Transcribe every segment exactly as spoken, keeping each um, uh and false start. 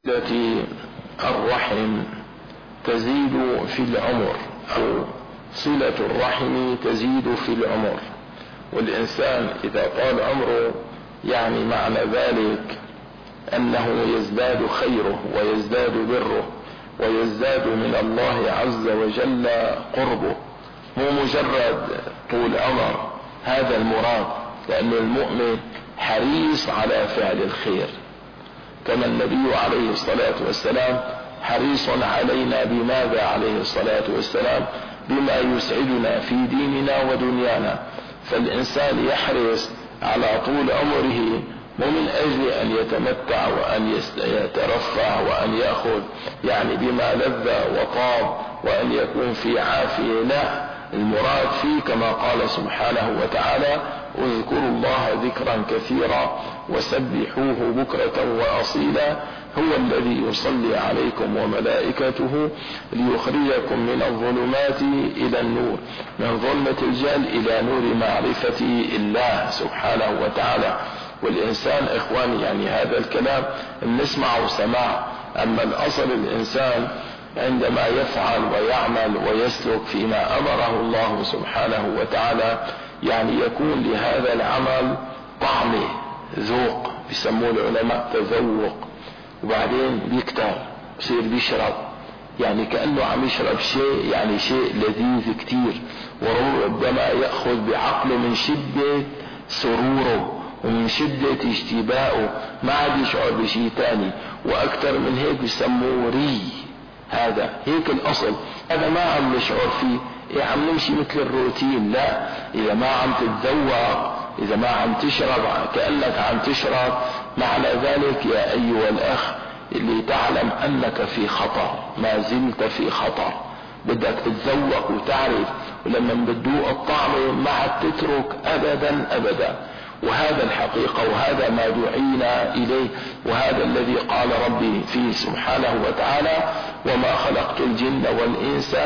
التي الرحم تزيد في العمر، أو صلة الرحم تزيد في العمر. والإنسان إذا طال عمره يعني معنى ذلك أنه يزداد خيره ويزداد بره ويزداد من الله عز وجل قربه، مو مجرد طول عمر. هذا المراد، لأن المؤمن حريص على فعل الخير، كما النبي عليه الصلاة والسلام حريص علينا بماذا عليه الصلاة والسلام؟ بما يسعدنا في ديننا ودنيانا. فالإنسان يحرص على طول عمره مو من أجل أن يتمتع وأن يترفع وأن يأخذ يعني بما لذ وطاب وأن يكون في عافية، لا، المراد فيه كما قال سبحانه وتعالى: اذكروا الله ذكرا كثيرا وسبحوه بكرة وأصيلا هو الذي يصلي عليكم وملائكته ليخرجكم من الظلمات إلى النور، من ظلمة الجهل إلى نور معرفة الله سبحانه وتعالى. والإنسان إخواني يعني هذا الكلام نسمعه سماع، أما الأصل الإنسان عندما يفعل ويعمل ويسلك فيما أمره الله سبحانه وتعالى يعني يكون لهذا العمل طعمه، ذوق، بيسموه العلماء تذوق، وبعدين بيكتر بصير بيشرب، يعني كأنه عم يشرب شيء يعني شيء لذيذ كتير، وربما يأخذ بعقله من شدة سروره ومن شدة اشتباهه، ما عاد يشعر بشيء تاني، وأكثر من هيك بيسموه ري. هذا هيك الأصل، هذا ما عم نشعر فيه، إيه عم نمشي مثل الروتين. لا، إذا ما عم تتذوق، إذا ما عم تشرب كأنك عم تشرب، معنى ذلك يا أيها الأخ اللي تعلم أنك في خطر، ما زلت في خطر، بدك تتذوق وتعرف، ولما بتذوق الطعم ما عاد تترك أبدا أبدا. وهذا الحقيقة، وهذا ما دعينا إليه، وهذا الذي قال ربي فيه سبحانه وتعالى: وما خلقت الجن والإنس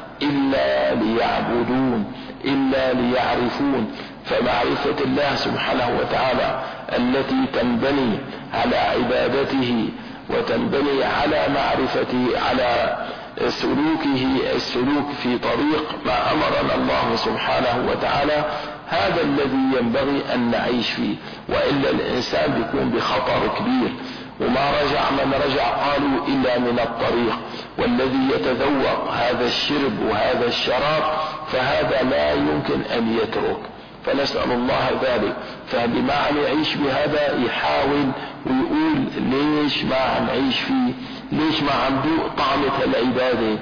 إلا ليعبدون، إلا ليعرفون. فمعرفة الله سبحانه وتعالى التي تنبني على عبادته وتنبني على معرفته، على سلوكه، السلوك في طريق ما أمرنا الله سبحانه وتعالى، هذا الذي ينبغي أن نعيش فيه، وإلا الإنسان بيكون بخطر كبير. وما رجع من رجع قالوا إلا من الطريق، والذي يتذوق هذا الشرب وهذا الشراب فهذا لا يمكن أن يترك، فنسأل الله ذلك. فاللي ما عم يعيش بهذا يحاول ويقول ليش ما عم عيش فيه، ليش ما عم دوق طعمة العبادة،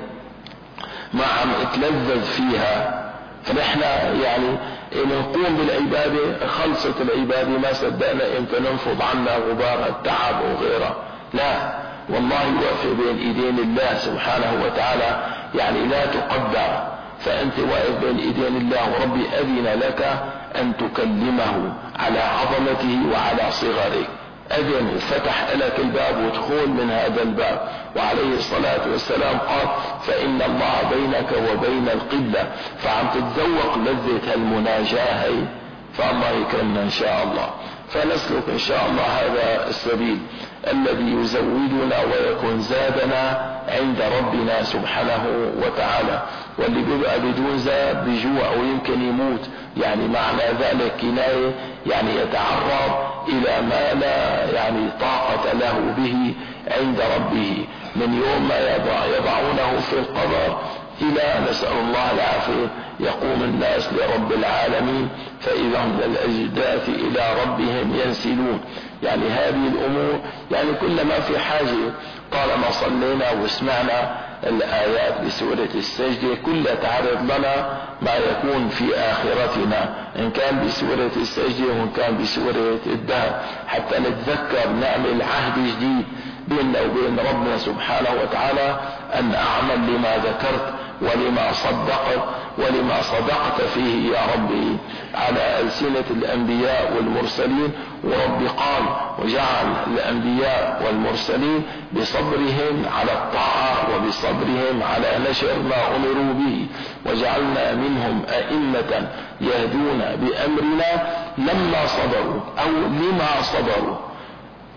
ما عم اتلذذ فيها. فنحن يعني نقوم بالعبادة، خلصت العبادة ما صدقنا امتى ننفض عنا غبار التعب وغيره. لا، والله واقف بين ايدين الله سبحانه وتعالى يعني لا تقدر، فأنت واقف بين ايدين الله، وربي أذن لك أن تكلمه على عظمته وعلى صغره، أذن وفتح لك الباب وادخل من هذا الباب. وعليه الصلاة والسلام قال: فإن الله بينك وبين القبلة، فعم تتذوق لذة المناجاة، فالله يكرمنا إن شاء الله. فنسلك إن شاء الله هذا السبيل الذي يزودنا ويكون زادنا عند ربنا سبحانه وتعالى. واللي بيبقى بدون زاد بجوع ويمكن يموت، يعني معنى ذلك كناية، يعني يتعرض إلى ما لا يعني طاقة له به عند ربه، من يوم ما يضع يضعونه في القبر إلى نسأل الله العافية يقوم الناس لرب العالمين، فإذا هم للأجداث إلى ربهم ينسلون. يعني هذه الأمور يعني كلما في حاجة، طالما صلينا وسمعنا الآيات بسورة السجدة كلها تعرض لنا ما يكون في آخرتنا، إن كان بسورة السجدة وإن كان بسورة الدهر، حتى نتذكر نعمل عهد جديد بيننا وبين ربنا سبحانه وتعالى، أن أعمل لما ذكرت ولما صدقت ولما صدقت فيه يا ربي على ألسنة الأنبياء والمرسلين. ورب قال: وجعل الأنبياء والمرسلين بصبرهم على الطاعة وبصبرهم على نشر ما أمروا به، وجعلنا منهم أئمة يهدون بأمرنا لما صبروا أو لما صبروا.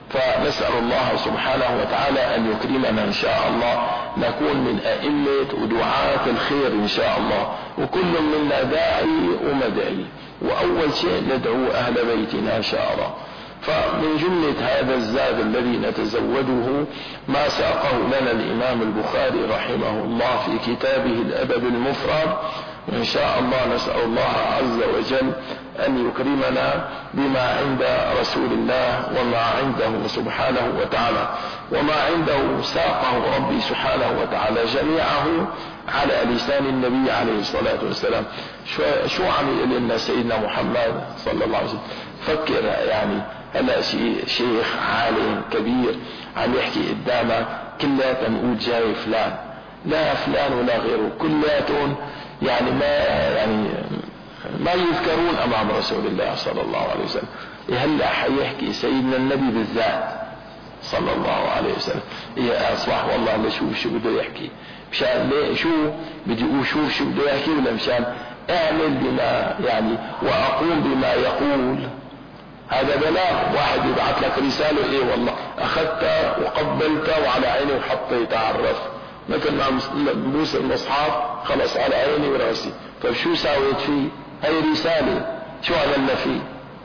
فنسأل الله سبحانه وتعالى أن يكرمنا إن شاء الله، نكون من أئمة ودعاة الخير إن شاء الله، وكل منا داعي ومدعي، وأول شيء ندعو أهل بيتنا إن شاء الله. فمن جملة هذا الزاد الذي نتزوده ما ساقه لنا الإمام البخاري رحمه الله في كتابه الأدب المفرد، وإن شاء الله نسأل الله عز وجل أن يكرمنا بما عند رسول الله وما عنده سبحانه وتعالى، وما عنده ساقه ربي سبحانه وتعالى جميعه على لسان النبي عليه الصلاة والسلام. شو عمل لنا سيدنا محمد صلى الله عليه وسلم؟ فكر يعني هلا شيخ عالم كبير عم يحكي قدامك كلياتنا نقول جاي فلان، لا فلان ولا غيره، كلياتهم يعني ما يعني ما يذكرون امام رسول الله صلى الله عليه وسلم. هلا حيحكي سيدنا النبي بالذات صلى الله عليه وسلم، يا اصبح والله لشوف شو بده يحكي، مشان ليه شو بدي اقول شوف شو بده يحكي، ولا مشان اعمل بما يعني واقوم بما يقول. هذا بلاغ، واحد يبعث لك رسالة ايه والله اخذتها وقبلتها وعلى عيني وحطيتها على الرف، مثل ما بوس المصحف خلص على عيني وراسي. طيب شو ساويت فيه؟ هي رسالة، شو عملنا فيه؟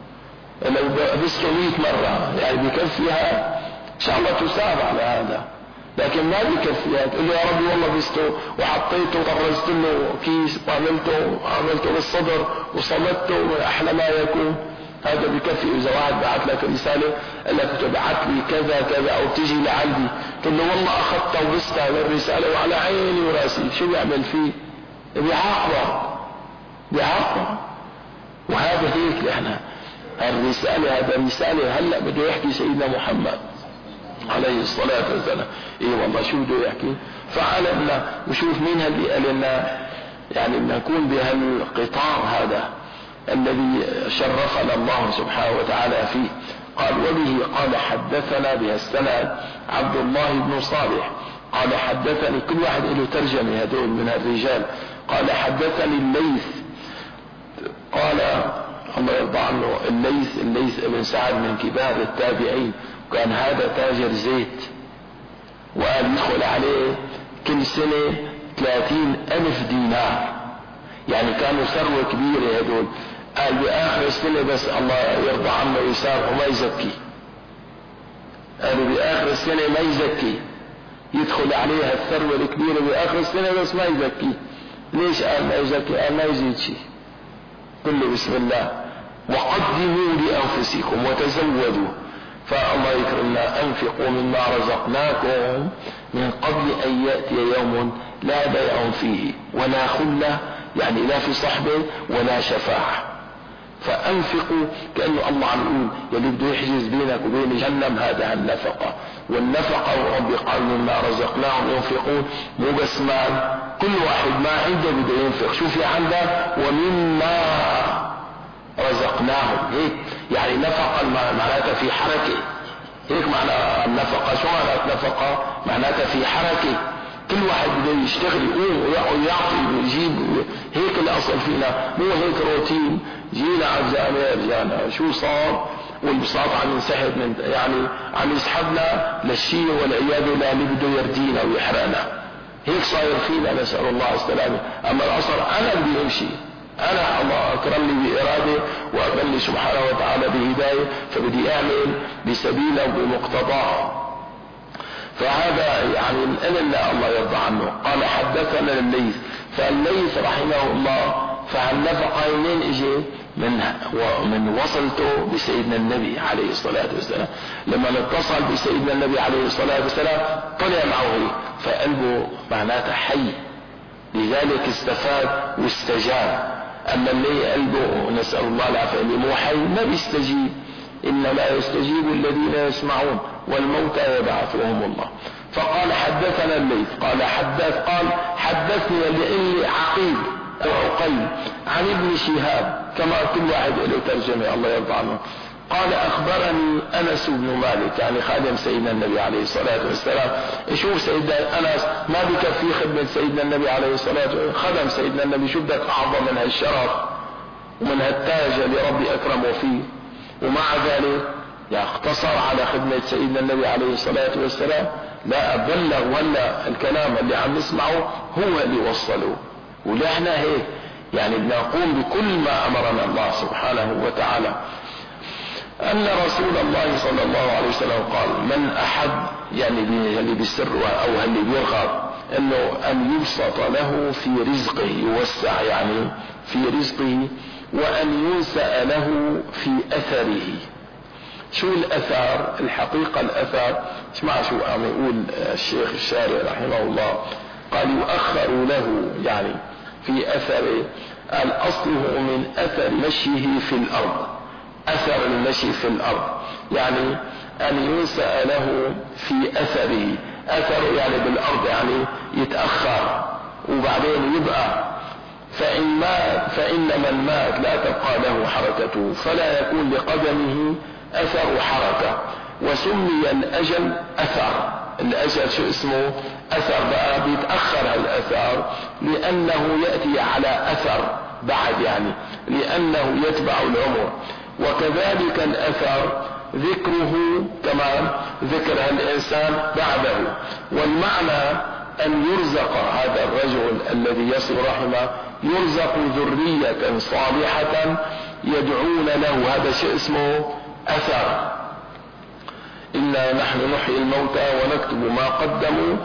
لو بسته مئة مرة يعني بكفيها ان شاء الله تساب على هذا، لكن ما بكفيها تقول يا ربي والله بسته وحطيته وطرزت له كيس وعملته وعملته بالصدر وصمته احلى ما يكون. هذا بكفي اذا واحد بعت لك رسالة قال لك تبعت لي كذا كذا او تجي لعندي تقول له والله اخذتها وبستها بالرسالة وعلى عيني وراسي، شو بيعمل فيه؟ بيعاقبه بيعاقبه. وهذا هيك احنا الرسالة، هذا رسالة هلا بده يحكي سيدنا محمد عليه الصلاة والسلام، ايه والله شو بده يحكي. فعلمنا وشوف مين اللي قال لنا يعني نكون بهالقطار هذا الذي شرفنا الله سبحانه وتعالى فيه. قال وبه قال حدثنا بها السند عبد الله بن صالح قال حدثني، كل واحد له ترجمة هذول من الرجال. قال حدثني الليث قال الله يرضى عنه، الليث الليث ابن سعد من كبار التابعين، كان هذا تاجر زيت، وقال يدخل عليه كل سنة ثلاثين ألف دينار، يعني كانوا ثروة كبيرة هدول. قال بآخر السنة بس الله يرضى عنه ويسامحه ما يزكي، قالوا بآخر السنة ما يزكي، يدخل عليها الثروة الكبيرة بآخر السنة بس ما يزكي. ليش قال ما يزكي؟ قال ما يزيد شيء، كله بسم الله. وقدموا لأنفسكم وتزودوا، فالله يكرمنا أنفقوا مما رزقناكم من قبل أن يأتي يوم لا بيع فيه ولا خلة، يعني لا في صحبة ولا شفاعة. فأنفقوا كأنه الله عم يقول يلي بده يحجز بينك وبين جهنم هذا النفقة. والنفقة ربي قال مما رزقناهم ينفقون، مو بس مال، كل واحد ما عنده بده ينفق. شو في عندك؟ ومما رزقناهم، هيك يعني نفقة معناتها في حركة، هيك معنى النفقة. شو معنى نفقة؟ معناتها في حركة، كل واحد بده يشتغل يقوم ويعطي ويجيب. هيك الاصل فينا، مو هيك روتين جينا على الجامع رجعنا شو صار والبساط عم ينسحب من يعني عم يسحبنا للشيء والعياذ بالله اللي بده يردينا ويحرقنا. هيك صاير فينا نسأل الله السلامة. اما الاصل انا بدي امشي، انا الله اكرمني بارادة واقبلني سبحانه وتعالى بهداية، فبدي اعمل بسبيله وبمقتضاه. فهذا يعني الأمن الله يرضى عنه. قال حدثنا الليث، فالليث رحمه الله فالنفقة منين اجي؟ من ومن وصلته بسيدنا النبي عليه الصلاة والسلام. لما اتصل بسيدنا النبي عليه الصلاة والسلام طلع معه فقلبه معناته حي، لذلك استفاد واستجاب. اما اللي قلبه نسأل الله العافية اللي مو حي ما بيستجيب، إنما يستجيب الذين يسمعون والموتى يبعثهم الله. فقال حدثنا الليث قال حدث قال حدثني لإني عقيل وعقيل عن ابن شهاب، كما كل واحد له ترجمة الله يرضى عنه. قال أخبرني أنس بن مالك، يعني خادم سيدنا النبي عليه الصلاة والسلام. شوف سيدنا أنس ما بكفي خدمة سيدنا النبي عليه الصلاة والسلام، خدم سيدنا النبي، شو بدك أعظم من هالشرف ومن هالتاج اللي ربي أكرمه فيه. ومع ذلك يعني اقتصر على خدمة سيدنا النبي عليه الصلاة والسلام؟ لا، بلغ ولا الكلام اللي عم نسمعه هو اللي وصله. ونحن هيك يعني بنقوم بكل ما أمرنا الله سبحانه وتعالى. أن رسول الله صلى الله عليه وسلم قال: من أحب، يعني اللي بيسر أو اللي بيرغب أنه أن يبسط له في رزقه، يوسع يعني في رزقه، وأن ينسأ له في أثره. شو الأثر؟ الحقيقة الأثر، اسمع شو عم يقول الشيخ الشارع رحمه الله، قال: يؤخر له يعني في أثره، قال: أصله من أثر مشيه في الأرض، أثر المشي في الأرض يعني أن ينسأ له في أثره. أثره يعني بالأرض، يعني يتأخر وبعدين يبقى. فإن مات فإن من مات لا تبقى له حركته، فلا يكون لقدمه أثر حركة. وسمي الأجل أثر. الأجل شو اسمه؟ أثر. بقى بيتأخر هالأثر لأنه يأتي على أثر بعد، يعني لأنه يتبع العمر. وكذلك الأثر ذكره كمان ذكر الإنسان بعده. والمعنى أن يرزق هذا الرجل الذي يصل رحمه، يرزق ذرية صالحة يدعون له، هذا شيء اسمه أثر. إنا نحن نحيي الموتى ونكتب ما قدموا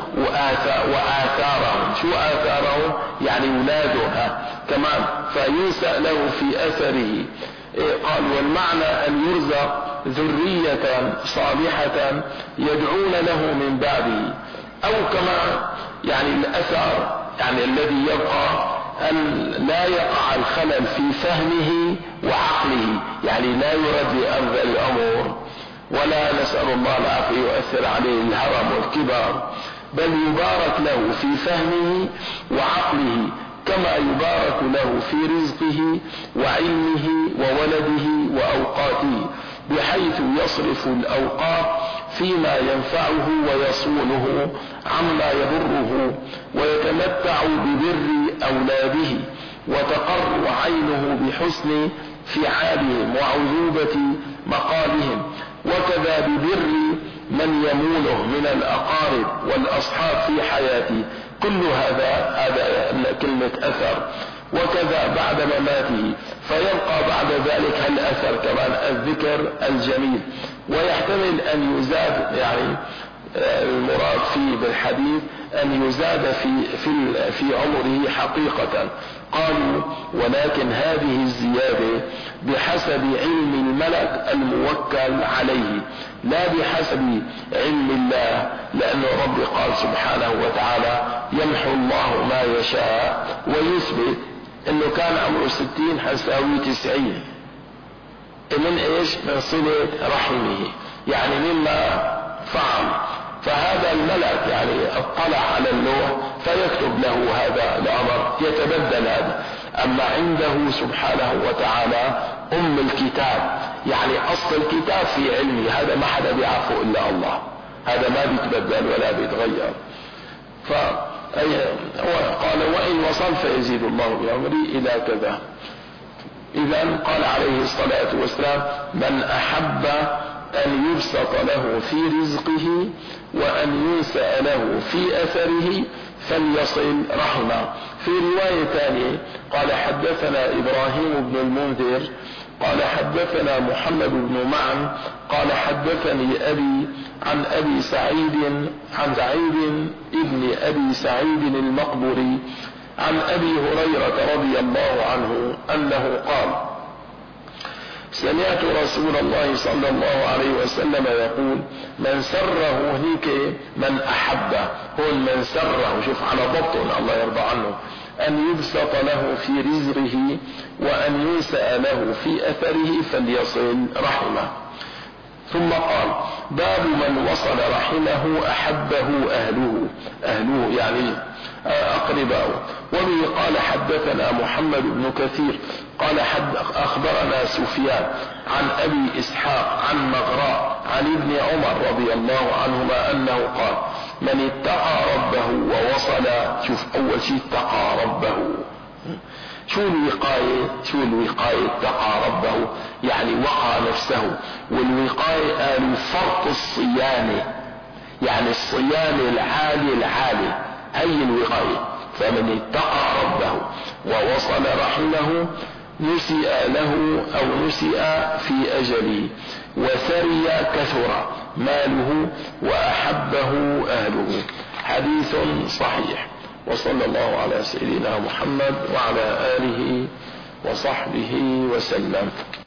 وآثارهم. شو آثارهم؟ يعني أولادها كمان. فينسأ له في أثره. قال: والمعنى أن يرزق ذرية صالحة يدعون له من بعده. أو كما يعني الأثر يعني الذي يبقى أن لا يقع الخلل في فهمه وعقله، يعني لا يرد لأرض الأمور، ولا نسأل الله العافية يؤثر عليه الهرم والكبر، بل يبارك له في فهمه وعقله، كما يبارك له في رزقه وعلمه وولده وأوقاته، بحيث يصرف الأوقات فيما ينفعه ويصونه عما يضره، ويتمتع ببر أولاده، وتقر عينه بحسن فعالهم وعذوبة مقالهم، وكذا ببر من يمونه من الأقارب والأصحاب في حياته. كل هذا هذا كلمة أثر. وكذا بعد مماته، فيبقى بعد ذلك الأثر كمان الذكر الجميل. ويحتمل أن يزاد، يعني المراد فيه بالحديث أن يزاد في في في عمره حقيقة. قالوا: ولكن هذه الزيادة بحسب علم الملك الموكل عليه، لا بحسب علم الله، لأن رب قال سبحانه وتعالى: يمحو الله ما يشاء ويثبت. انه كان عمره ستين حساوي تسعين. من ايش؟ من صلة رحمه، يعني مما فعل. فهذا الملك يعني اطلع على اللوح فيكتب له هذا الامر، يتبدل هذا. اما عنده سبحانه وتعالى ام الكتاب، يعني اصل الكتاب في علمه، هذا ما حدا بيعرفه الا الله، هذا ما بيتبدل ولا بيتغير. ف قال: وإن وصل فيزيد الله بعمري إلى كذا. إذن قال عليه الصلاة والسلام: من أحب أن يبسط له في رزقه وأن ينسأ له في أثره فليصل رحمه. في رواية ثانية قال: حدثنا إبراهيم بن المنذر قال: حدثنا محمد بن معن قال: حدثني أبي عن أبي سعيد عن سعيد ابن أبي سعيد المقبري عن أبي هريرة رضي الله عنه أنه قال: سمعت رسول الله صلى الله عليه وسلم يقول: من سره هيك من أحبه، هون من سره، شوف على ضبط الله يرضى عنه، أن يبسط له في رزقه وأن ينسأ له في أثره فليصل رحمه. ثم قال: باب من وصل رحمه أحبه أهله، أهله يعني أقرباؤه. وبه قال: حدثنا محمد بن كثير قال: حد أخبرنا سفيان عن أبي إسحاق عن مغراء عن ابن عمر رضي الله عنهما أنه قال: من اتقى ربه ووصل، شوف أول شيء اتقى ربه شو الوقاية؟ شو الوقاية؟ اتقى ربه يعني وقى نفسه. والوقاية قالوا فرط الصيانة، يعني الصيانة العالية العالية هي الوقاية. فمن اتقى ربه ووصل رحمه نسئ له أو نسئ في أجله، وثري كثر ماله وأحبه أهله. حديث صحيح. وصلى الله على سيدنا محمد وعلى آله وصحبه وسلم.